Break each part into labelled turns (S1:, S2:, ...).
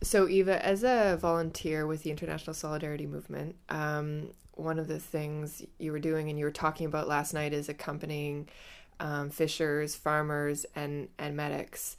S1: So, Eva, as a volunteer with the International Solidarity Movement, one of the things you were doing and you were talking about last night is accompanying fishers, farmers, and medics.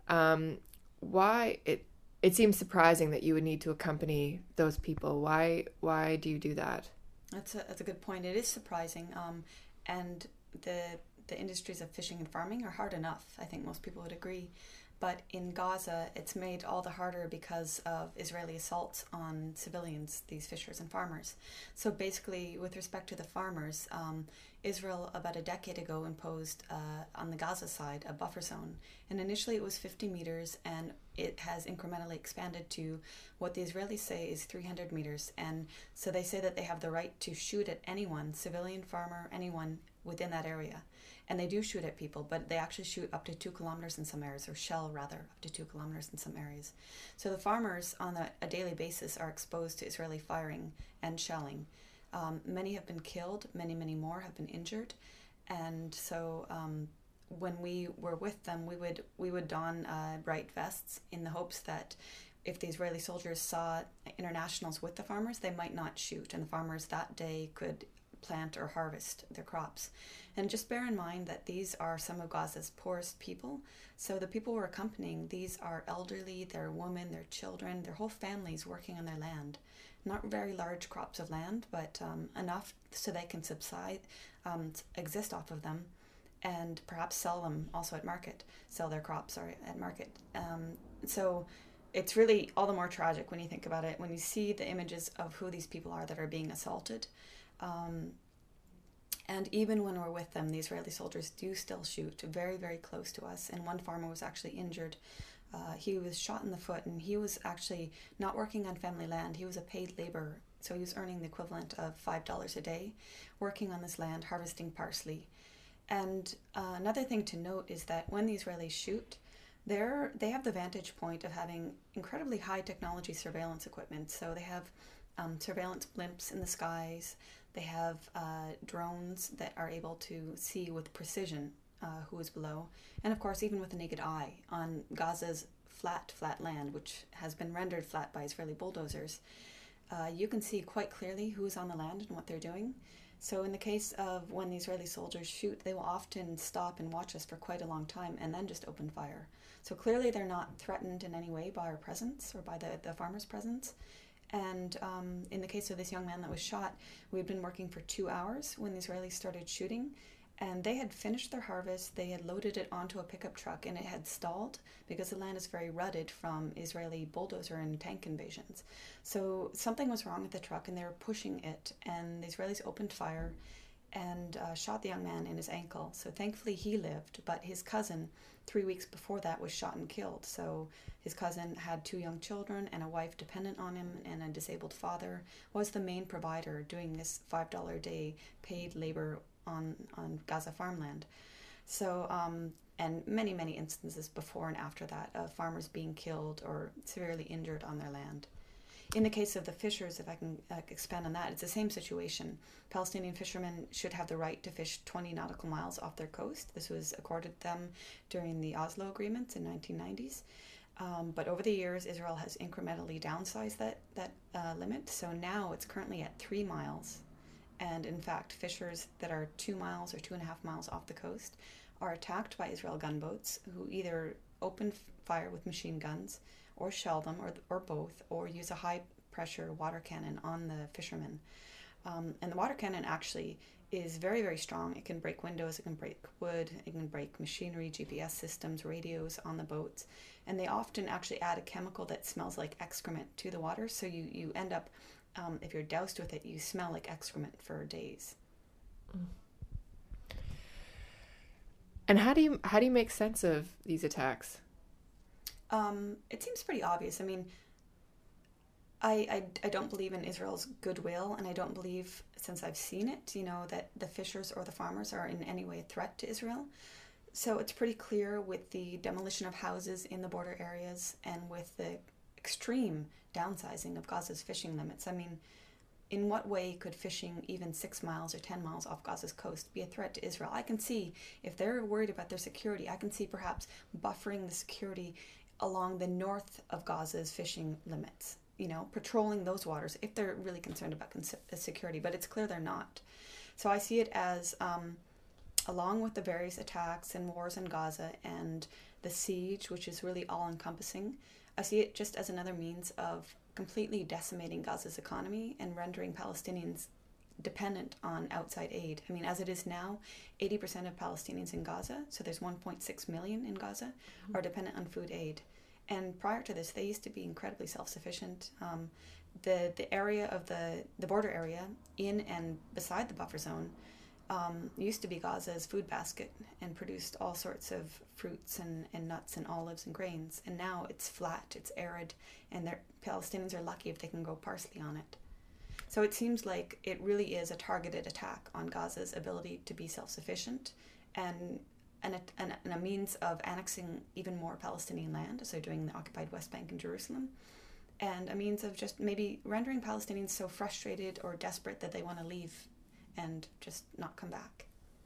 S1: Why it seems surprising that you would need to accompany those people. Why do you do that?
S2: That's a good point. It is surprising, and the the industries of fishing and farming are hard enough. I think most people would agree. But in Gaza, it's made all the harder because of Israeli assaults on civilians, these fishers and farmers. So basically, with respect to the farmers, Israel about a decade ago imposed on the Gaza side a buffer zone. And initially it was 50 meters, and it has incrementally expanded to what the Israelis say is 300 meters. And so they say that they have the right to shoot at anyone, civilian, farmer, anyone within that area. And they do shoot at people, but they actually shoot up to 2 kilometers in some areas, or shell rather, up to 2 kilometers in some areas. So the farmers on a daily basis are exposed to Israeli firing and shelling. Many have been killed, many more have been injured. And so when we were with them, we would don bright vests in the hopes that if the Israeli soldiers saw internationals with the farmers, they might not shoot, and the farmers that day could plant or harvest their crops. And just bear in mind that these are some of Gaza's poorest people. So the people we're accompanying, these are elderly, they're women, they're children, their whole families working on their land. Not very large crops of land, but enough so they can exist off of them, and perhaps sell them also at market, sell their crops at market. So it's really all the more tragic when you think about it, when you see the images of who these people are that are being assaulted. And even when we're with them, the Israeli soldiers do still shoot very, very close to us. And one farmer was actually injured. He was shot in the foot, and he was actually not working on family land. He was a paid laborer, so he was earning the equivalent of $5 a day, working on this land, harvesting parsley. And another thing to note is that when the Israelis shoot, they have the vantage point of having incredibly high technology surveillance equipment. So they have surveillance blimps in the skies. They have drones that are able to see with precision who is below. And of course, even with the naked eye on Gaza's flat land, which has been rendered flat by Israeli bulldozers, you can see quite clearly who is on the land and what they're doing. So in the case of when the Israeli soldiers shoot, they will often stop and watch us for quite a long time and then just open fire. So clearly they're not threatened in any way by our presence or by the farmer's presence. And in the case of this young man that was shot, we had been working for 2 hours when the Israelis started shooting, and they had finished their harvest. They had loaded it onto a pickup truck, and it had stalled because the land is very rutted from Israeli bulldozer and tank invasions. So something was wrong with the truck, and they were pushing it, and the Israelis opened fire and shot the young man in his ankle. So thankfully he lived, but his cousin 3 weeks before that was shot and killed. So his cousin had 2 young children and a wife dependent on him, and a disabled father, was the main provider doing this $5 a day paid labor on Gaza farmland. So and many instances before and after that of farmers being killed or severely injured on their land. In the case of the fishers, if I can expand on that, it's the same situation. Palestinian fishermen should have the right to fish 20 nautical miles off their coast. This was accorded them during the Oslo agreements in 1990s. But over the years, Israel has incrementally downsized that limit. So now it's currently at 3 miles. And in fact, fishers that are 2 miles or 2.5 miles off the coast are attacked by Israel gunboats who either open fire with machine guns or shell them, or both, or use a high-pressure water cannon on the fishermen. And the water cannon actually is very, very strong. It can break windows, it can break wood, it can break machinery, GPS systems, radios on the boats. And they often actually add a chemical that smells like excrement to the water, so you end up, if you're doused with it, you smell like excrement for days.
S1: And how do you make sense of these attacks?
S2: It seems pretty obvious. I mean, I don't believe in Israel's goodwill, and I don't believe, since I've seen it, that the fishers or the farmers are in any way a threat to Israel. So it's pretty clear with the demolition of houses in the border areas and with the extreme downsizing of Gaza's fishing limits. I mean, in what way could fishing even 6 miles or 10 miles off Gaza's coast be a threat to Israel? I can see, if they're worried about their security, I can see perhaps buffering the security along the north of Gaza's fishing limits, patrolling those waters if they're really concerned about security, but it's clear they're not. So I see it as, along with the various attacks and wars in Gaza and the siege, which is really all-encompassing, I see it just as another means of completely decimating Gaza's economy and rendering Palestinians dependent on outside aid. I mean, as it is now, 80% of Palestinians in Gaza, so there's 1.6 million in Gaza, are dependent on food aid. And prior to this, they used to be incredibly self-sufficient. The area of the border area in and beside the buffer zone used to be Gaza's food basket and produced all sorts of fruits and nuts and olives and grains. And now it's flat, it's arid, and the Palestinians are lucky if they can grow parsley on it. So it seems like it really is a targeted attack on Gaza's ability to be self-sufficient and a means of annexing even more Palestinian land, as they're doing in the occupied West Bank and Jerusalem, and a means of just maybe rendering Palestinians so frustrated or desperate that they want to leave and just not come back.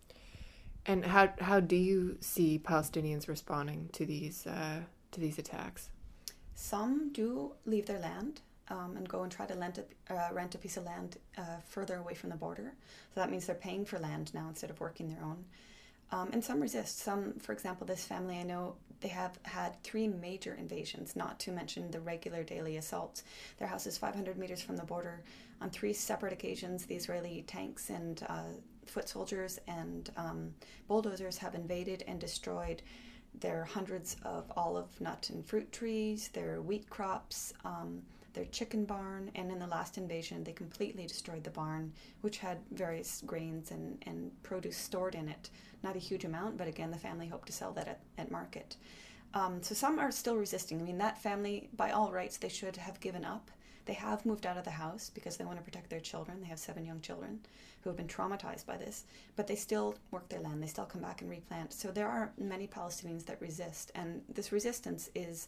S1: And how do you see Palestinians responding to these attacks?
S2: Some do leave their land and go and try to rent a piece of land further away from the border. So that means they're paying for land now instead of working their own. And some resist. Some, for example, this family I know, they have had 3 major invasions, not to mention the regular daily assaults. Their house is 500 meters from the border. On 3 separate occasions, the Israeli tanks and foot soldiers and bulldozers have invaded and destroyed their hundreds of olive, nut, and fruit trees, their wheat crops, their chicken barn, and in the last invasion they completely destroyed the barn, which had various grains and produce stored in it. Not a huge amount, but again, the family hoped to sell that at market. So some are still resisting. I mean, that family, by all rights, they should have given up. They have moved out of the house because they want to protect their children. They have 7 young children who have been traumatized by this, but they still work their land. They still come back and replant. So there are many Palestinians that resist, and this resistance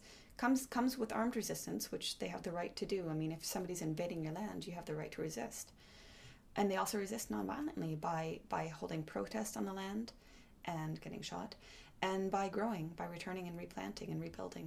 S2: comes with armed resistance, which they have the right to do. I mean, if somebody's invading your land, you have the right to resist. And they also resist nonviolently by holding protests on the land and getting shot, and by growing, by returning and replanting and rebuilding.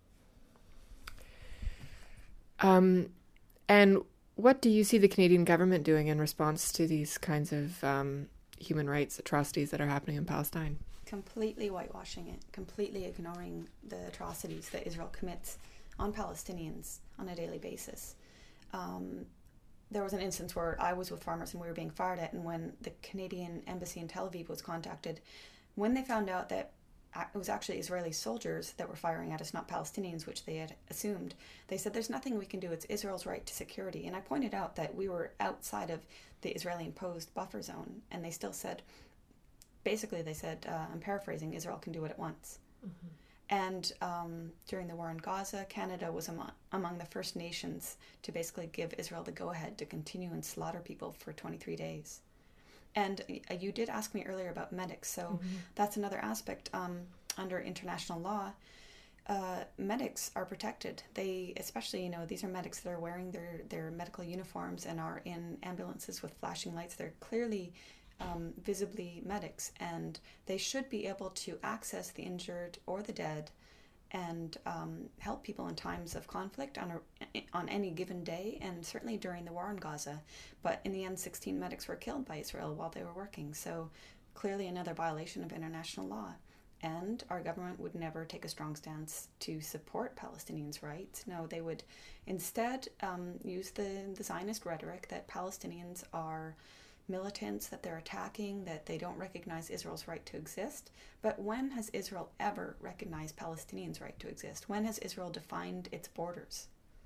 S1: And what do you see the Canadian government doing in response to these kinds of human rights atrocities that are happening in Palestine?
S2: Completely whitewashing it, completely ignoring the atrocities that Israel commits on Palestinians on a daily basis. There was an instance where I was with farmers and we were being fired at, and when the Canadian embassy in Tel Aviv was contacted, when they found out that it was actually Israeli soldiers that were firing at us, not Palestinians, which they had assumed, they said, there's nothing we can do, it's Israel's right to security. And I pointed out that we were outside of the Israeli imposed buffer zone, and they still said, basically they said, I'm paraphrasing, Israel can do what it wants. Mm-hmm. And during the war in Gaza, Canada was among the first nations to basically give Israel the go-ahead to continue and slaughter people for 23 days. And you did ask me earlier about medics, so that's another aspect. Under international law, medics are protected. They, especially, these are medics that are wearing their medical uniforms and are in ambulances with flashing lights. They're clearly visibly medics, and they should be able to access the injured or the dead and help people in times of conflict on any given day, and certainly during the war in Gaza. But in the end, 16 medics were killed by Israel while they were working, so clearly another violation of international law. And our government would never take a strong stance to support Palestinians' rights. No, they would instead use the Zionist rhetoric that Palestinians are militants, that they're attacking, that they don't recognize Israel's right to exist. But when has Israel ever recognized Palestinians' right to exist? When has Israel defined its borders?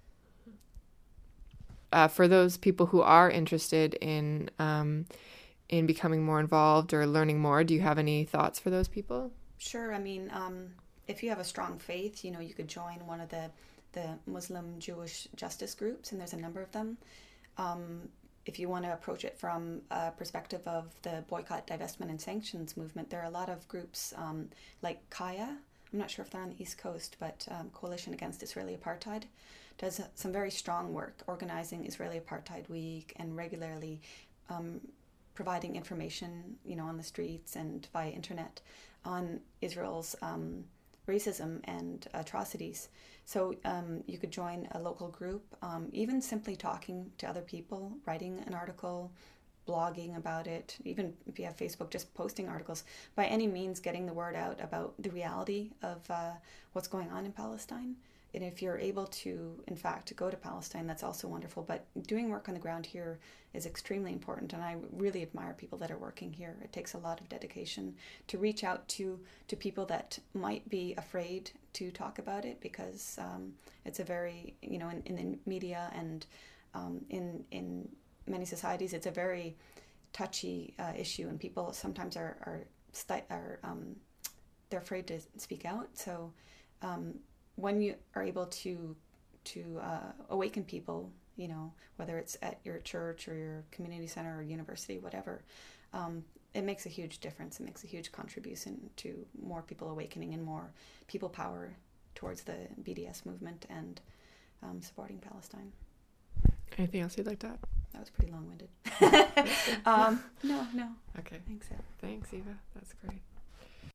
S1: For those people who are interested in becoming more involved or learning more, do you have any thoughts for those people?
S2: Sure. I mean, if you have a strong faith, you could join one of the Muslim Jewish justice groups, and there's a number of them. If you want to approach it from a perspective of the boycott, divestment, and sanctions movement, there are a lot of groups like Kaya. I'm not sure if they're on the East Coast, but Coalition Against Israeli Apartheid does some very strong work organizing Israeli Apartheid Week and regularly providing information, on the streets and via internet on Israel's racism and atrocities. So you could join a local group, even simply talking to other people, writing an article, blogging about it, even if you have Facebook, just posting articles. By any means, getting the word out about the reality of what's going on in Palestine. And if you're able to, in fact, go to Palestine, that's also wonderful. But doing work on the ground here is extremely important. And I really admire people that are working here. It takes a lot of dedication to reach out to people that might be afraid to talk about it, because it's a very, you know, in the media and in many societies, it's a very touchy issue, and people sometimes are they're afraid to speak out. So when you are able to awaken people, you know, whether it's at your church or your community center or university, whatever, it makes a huge difference. It makes a huge contribution to more people awakening and more people power towards the BDS movement and supporting Palestine.
S1: Anything else you'd like to add?
S2: That was pretty long-winded. No.
S1: Okay.
S2: Thanks, Eva.
S1: Thanks, Eva. That's great.